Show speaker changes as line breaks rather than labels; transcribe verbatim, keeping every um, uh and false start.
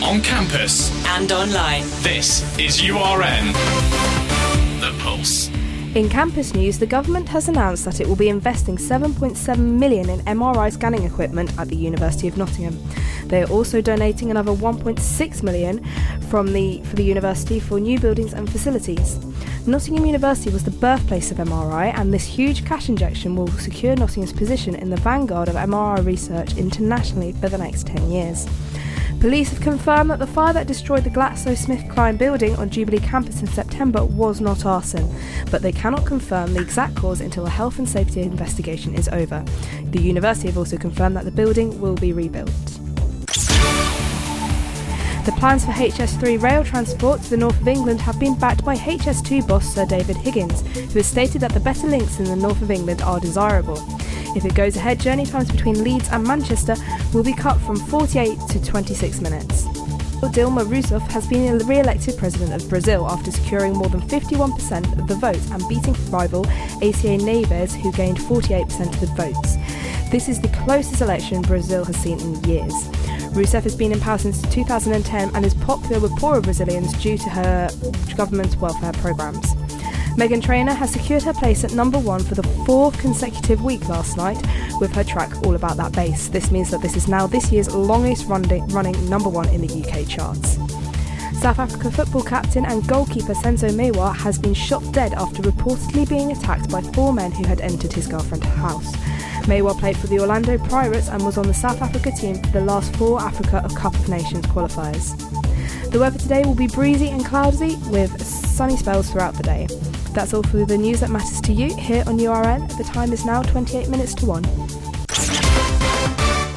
on campus
and online.
This is U R N, The Pulse.
In campus news, the government has announced that it will be investing seven point seven million pounds in M R I scanning equipment at the University of Nottingham. They are also donating another one point six million pounds from the for the university for new buildings and facilities. Nottingham University was the birthplace of M R I, and this huge cash injection will secure Nottingham's position in the vanguard of M R I research internationally for the next ten years. Police have confirmed that the fire that destroyed the GlaxoSmithKline building on Jubilee campus in September was not arson, but they cannot confirm the exact cause until a health and safety investigation is over. The university have also confirmed that the building will be rebuilt. The plans for H S three rail transport to the north of England have been backed by H S two boss Sir David Higgins, who has stated that the better links in the north of England are desirable. If it goes ahead, journey times between Leeds and Manchester will be cut from forty-eight to twenty-six minutes. Dilma Rousseff has been re-elected president of Brazil after securing more than fifty-one percent of the vote and beating rival A C A Neves, who gained forty-eight percent of the votes. This is the closest election Brazil has seen in years. Rousseff has been in power since two thousand ten and is popular with poorer Brazilians due to her government's welfare programmes. Meghan Trainor has secured her place at number one for the fourth consecutive week last night with her track All About That Bass. This means that this is now this year's longest running, running number one in the U K charts. South Africa football captain and goalkeeper Senzo Mewa has been shot dead after reportedly being attacked by four men who had entered his girlfriend's house. Mewa played for the Orlando Pirates and was on the South Africa team for the last four Africa Cup of Nations qualifiers. The weather today will be breezy and cloudy with sunny spells throughout the day. That's all for the news that matters to you here on U R N. The time is now twenty-eight minutes to one.